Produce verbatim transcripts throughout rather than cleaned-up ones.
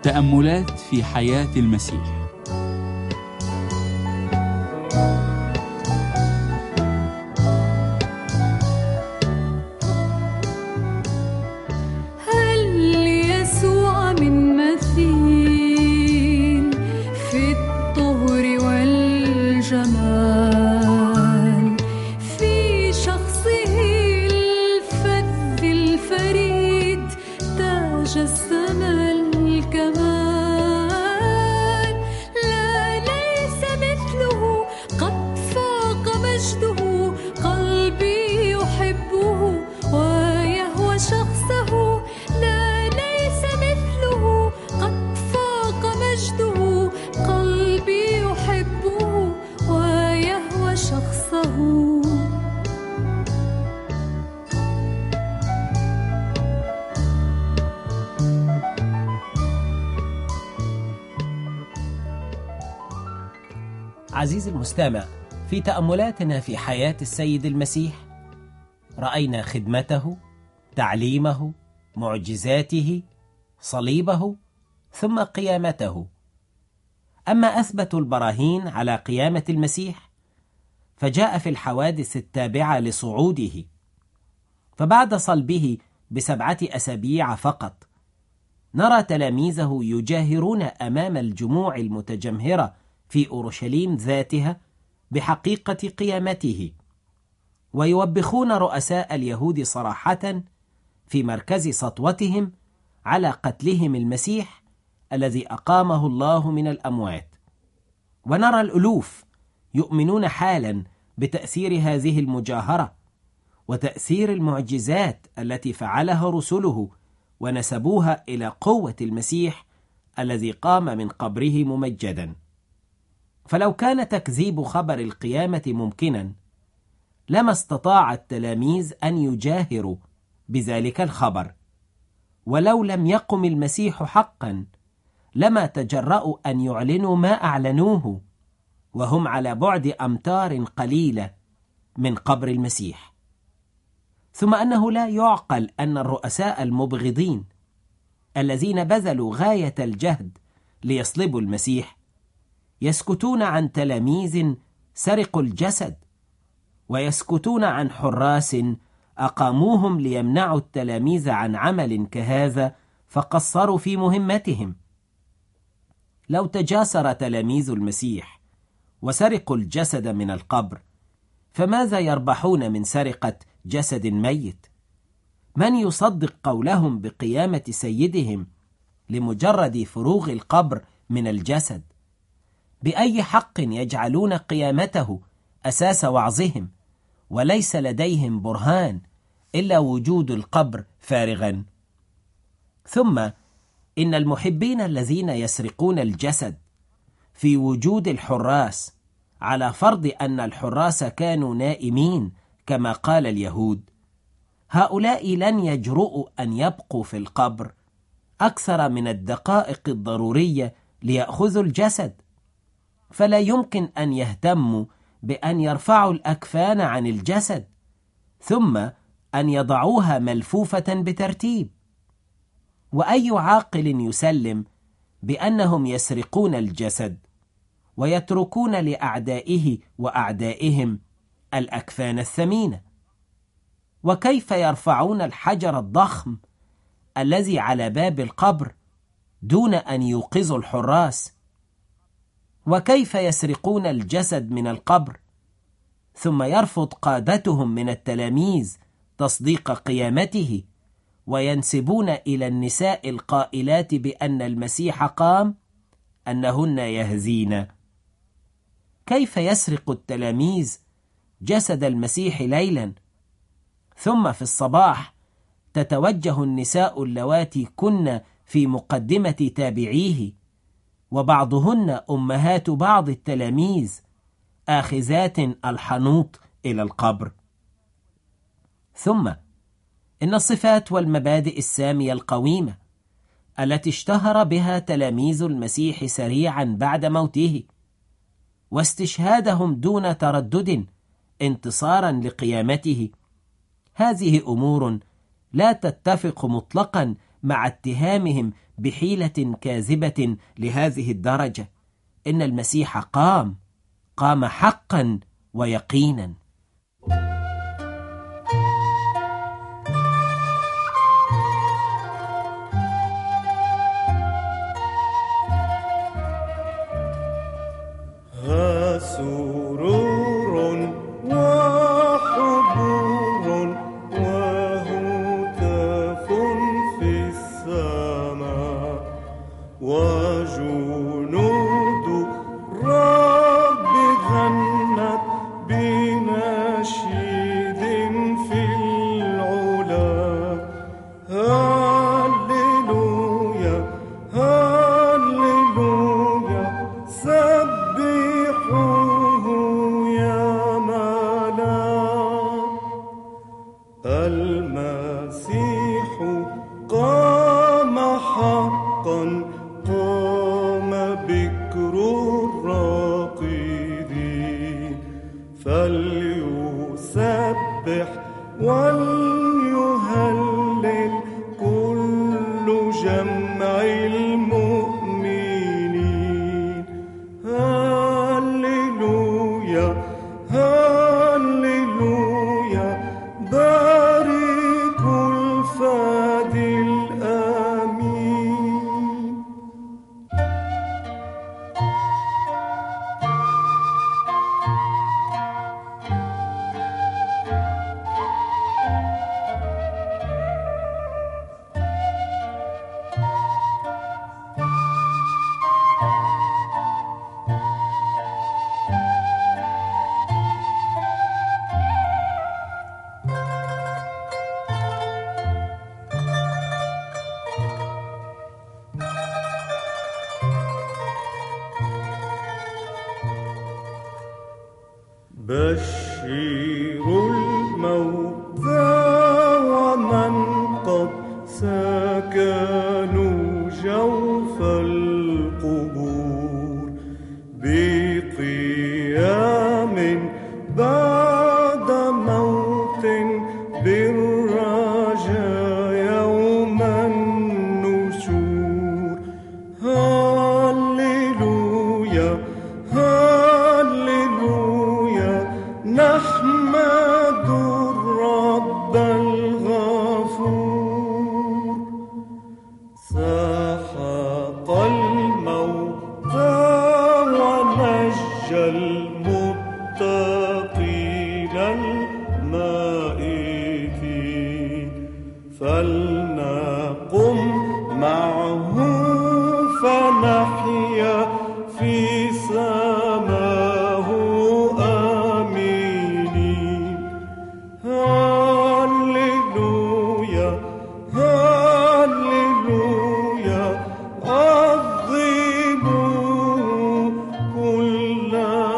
تأملات في حياة المسيح. هل يسوع من مثيل في الطهر والجمال، في شخصه الفذ الفريد تجسم الكمال. لا ليس مثله، قد فاق مجده، قلبي يحبه ويهوى شخصه. لا ليس مثله، قد فاق مجده، قلبي يحبه ويهوى شخصه. عزيزي المستمع، في تأملاتنا في حياة السيد المسيح رأينا خدمته، تعليمه، معجزاته، صليبه، ثم قيامته. أما أثبت البراهين على قيامة المسيح فجاء في الحوادث التابعة لصعوده. فبعد صلبه بسبعة أسابيع فقط نرى تلاميذه يجاهرون أمام الجموع المتجمهرة في أورشليم ذاتها بحقيقة قيامته، ويوبخون رؤساء اليهود صراحة في مركز سطوتهم على قتلهم المسيح الذي أقامه الله من الأموات. ونرى الألوف يؤمنون حالا بتأثير هذه المجاهرة وتأثير المعجزات التي فعلها رسله، ونسبوها إلى قوة المسيح الذي قام من قبره ممجدا. فلو كان تكذيب خبر القيامة ممكنا لما استطاع التلاميذ أن يجاهروا بذلك الخبر، ولو لم يقم المسيح حقا لما تجرؤوا أن يعلنوا ما أعلنوه وهم على بعد أمتار قليلة من قبر المسيح. ثم أنه لا يعقل أن الرؤساء المبغضين الذين بذلوا غاية الجهد ليصلبوا المسيح يسكتون عن تلاميذ سرقوا الجسد، ويسكتون عن حراس أقاموهم ليمنعوا التلاميذ عن عمل كهذا فقصروا في مهمتهم. لو تجاسر تلاميذ المسيح وسرقوا الجسد من القبر فماذا يربحون من سرقة جسد ميت؟ من يصدق قولهم بقيامة سيدهم لمجرد فروغ القبر من الجسد؟ بأي حق يجعلون قيامته أساس وعظهم وليس لديهم برهان إلا وجود القبر فارغا؟ ثم إن المحبين الذين يسرقون الجسد في وجود الحراس، على فرض أن الحراس كانوا نائمين كما قال اليهود، هؤلاء لن يجرؤوا أن يبقوا في القبر أكثر من الدقائق الضرورية ليأخذوا الجسد، فلا يمكن أن يهتموا بأن يرفعوا الأكفان عن الجسد ثم أن يضعوها ملفوفة بترتيب. وأي عاقل يسلم بأنهم يسرقون الجسد ويتركون لأعدائه وأعدائهم الأكفان الثمينة؟ وكيف يرفعون الحجر الضخم الذي على باب القبر دون أن يوقظوا الحراس؟ وكيف يسرقون الجسد من القبر ثم يرفض قادتهم من التلاميذ تصديق قيامته وينسبون إلى النساء القائلات بأن المسيح قام أنهن يهزين؟ كيف يسرق التلاميذ جسد المسيح ليلا ثم في الصباح تتوجه النساء اللواتي كن في مقدمة تابعيه وبعضهن أمهات بعض التلاميذ آخذات الحنوط إلى القبر؟ ثم إن الصفات والمبادئ السامية القويمة التي اشتهر بها تلاميذ المسيح سريعا بعد موته واستشهادهم دون تردد انتصارا لقيامته، هذه أمور لا تتفق مطلقا مع اتهامهم بحيلة كاذبة لهذه الدرجة. إن المسيح قام، قام حقا ويقينا. ها سرور وحبور وهتاف في السماء وجنود رب غنت بنشيد في العلا. هللويا هللويا سبحوه يا ملاك. المسيح قام حقا، قام بكر الراقدين. فليسبح وليهلل كل جمع المؤمنين. هللويا هللويا بارك الفادي الآمين. بشروا الموتى ومن قد سكنوا جوف القبور بقيام بعد موت، بالرجاء يوم النشور. هللويا هللويا نحمد الرب الغفور. سحق الموتى ونجى المتقين المائتين. فلنقم معه فنحيا في سماه آمنين. هللويا هللويا عظموا كل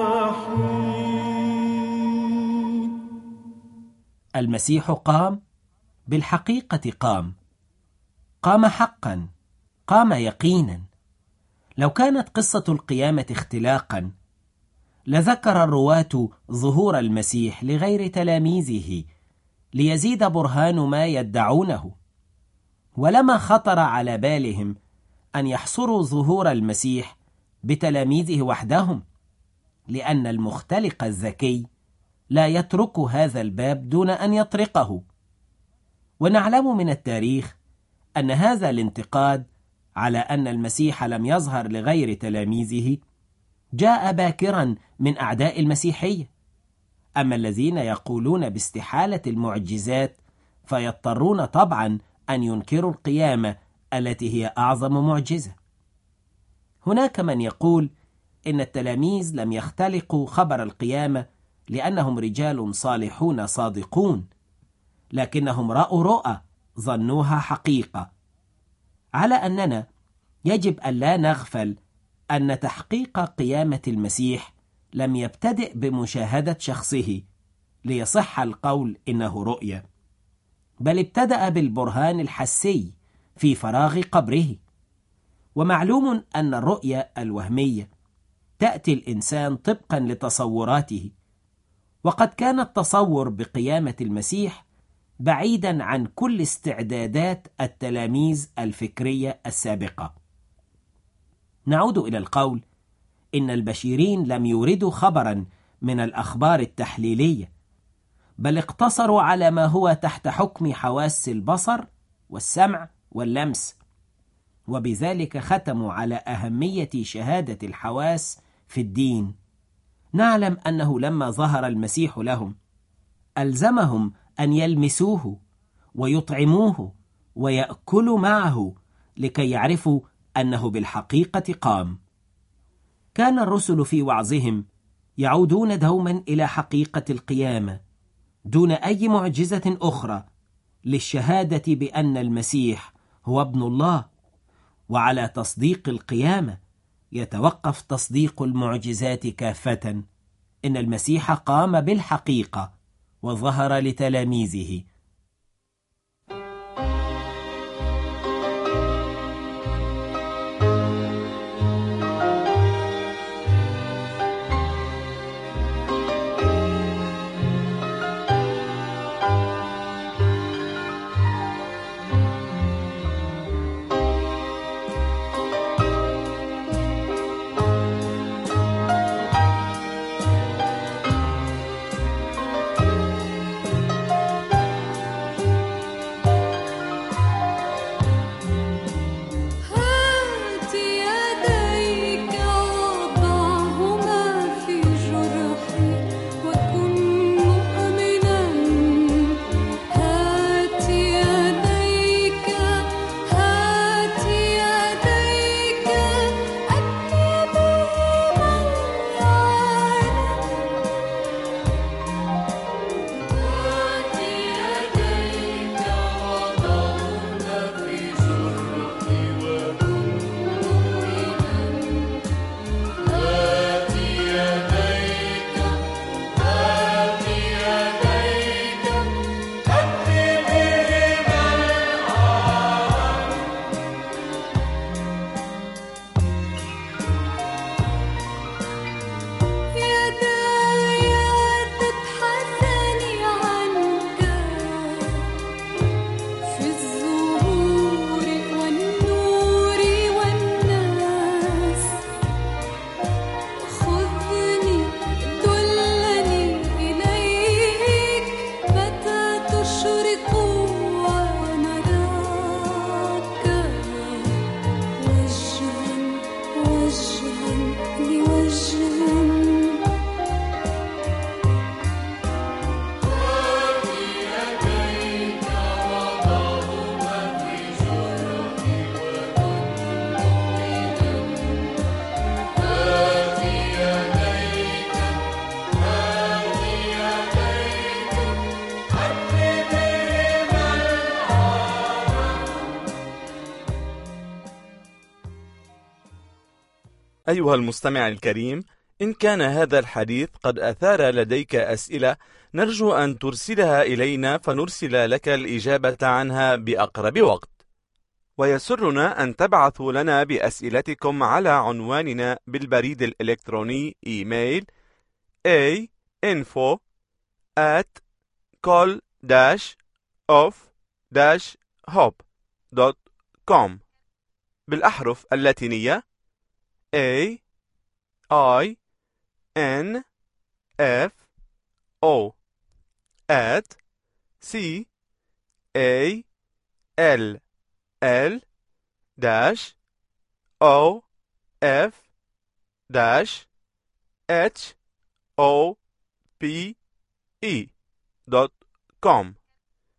حين. المسيح قام، بالحقيقة قام، قام حقا، قام يقينا. لو كانت قصة القيامة اختلاقا لذكر الرواة ظهور المسيح لغير تلاميذه ليزيد برهان ما يدعونه، ولما خطر على بالهم أن يحصروا ظهور المسيح بتلاميذه وحدهم، لأن المختلق الذكي لا يترك هذا الباب دون أن يطرقه. ونعلم من التاريخ أن هذا الانتقاد على أن المسيح لم يظهر لغير تلاميذه جاء باكرا من أعداء المسيحية. أما الذين يقولون باستحالة المعجزات فيضطرون طبعا أن ينكروا القيامة التي هي أعظم معجزة. هناك من يقول إن التلاميذ لم يختلقوا خبر القيامة لأنهم رجال صالحون صادقون، لكنهم رأوا رؤى ظنوها حقيقة. على أننا يجب أن لا نغفل أن تحقيق قيامة المسيح لم يبتدئ بمشاهدة شخصه ليصح القول إنه رؤية، بل ابتدأ بالبرهان الحسي في فراغ قبره. ومعلوم أن الرؤية الوهمية تأتي الإنسان طبقا لتصوراته، وقد كان التصور بقيامة المسيح بعيدا عن كل استعدادات التلاميذ الفكرية السابقة. نعود إلى القول إن البشيرين لم يوردوا خبرا من الأخبار التحليلية، بل اقتصروا على ما هو تحت حكم حواس البصر والسمع واللمس، وبذلك ختموا على أهمية شهادة الحواس في الدين. نعلم أنه لما ظهر المسيح لهم ألزمهم أن يلمسوه ويطعموه ويأكلوا معه لكي يعرفوا أنه بالحقيقة قام. كان الرسل في وعظهم يعودون دوما إلى حقيقة القيامة دون أي معجزة أخرى للشهادة بأن المسيح هو ابن الله، وعلى تصديق القيامة يتوقف تصديق المعجزات كافة. إن المسيح قام بالحقيقة وظهر لتلاميذه. أيها المستمع الكريم، إن كان هذا الحديث قد أثار لديك أسئلة نرجو أن ترسلها إلينا فنرسل لك الإجابة عنها بأقرب وقت. ويسرنا أن تبعثوا لنا بأسئلتكم على عنواننا بالبريد الإلكتروني إيميل a info at col dash of dash hope دوت كوم بالأحرف اللاتينية A I N F O at C A L L dash O F dash H O P E دوت كوم.